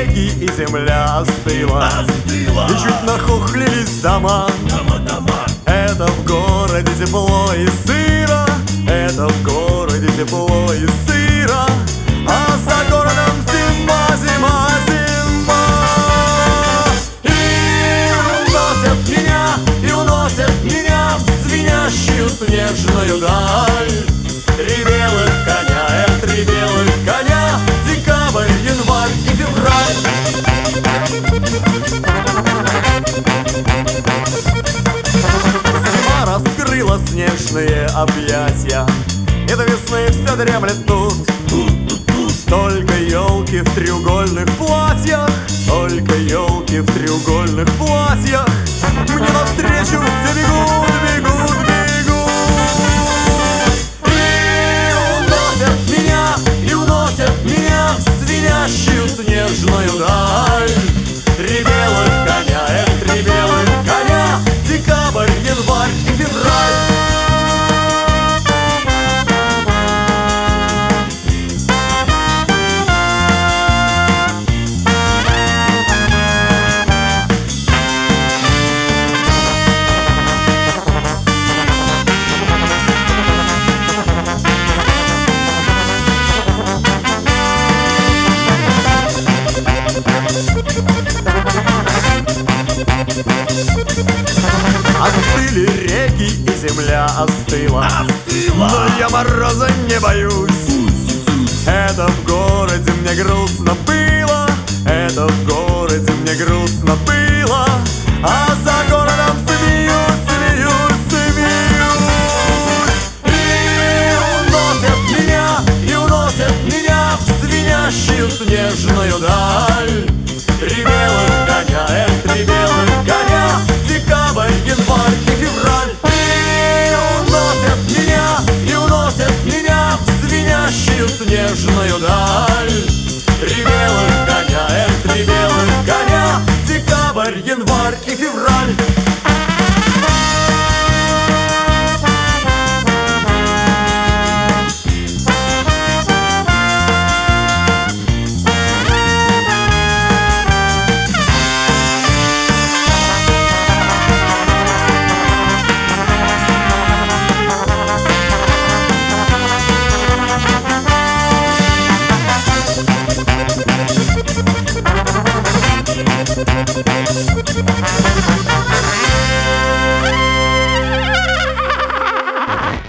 реки, и земля остыла. И чуть нахохлились дома. Это в городе тепло и сыро. Это в городе тепло и сыро. А за городом зима, зима, зима. И уносят меня в звенящую снежную даль. Три белых коня, три белых коня. Декабрь, январь и февраль. Зима раскрыла снежные объятия, и до весны все дремлет тут. Только елки в треугольных платьях, только елки в треугольных платьях. Мне навстречу все бегут, бегут, бегут. И уносят меня в звенящую снежную даль. Три белых коня, три белых коня. Декабрь, январь и февраль. Остыли реки, и земля остыла. Но я мороза не боюсь. Это в городе мне грустно было. Это в городе мне грустно было. А за городом смеюсь, смеюсь, смеюсь. И уносят меня в звенящую снежную даль. Три белых коня, три белых коня. Декабрь, январь и февраль. И уносят меня в звенящую снежную даль. Три белых коня, три белых коня. Декабрь, январь и февраль. We'll be right back.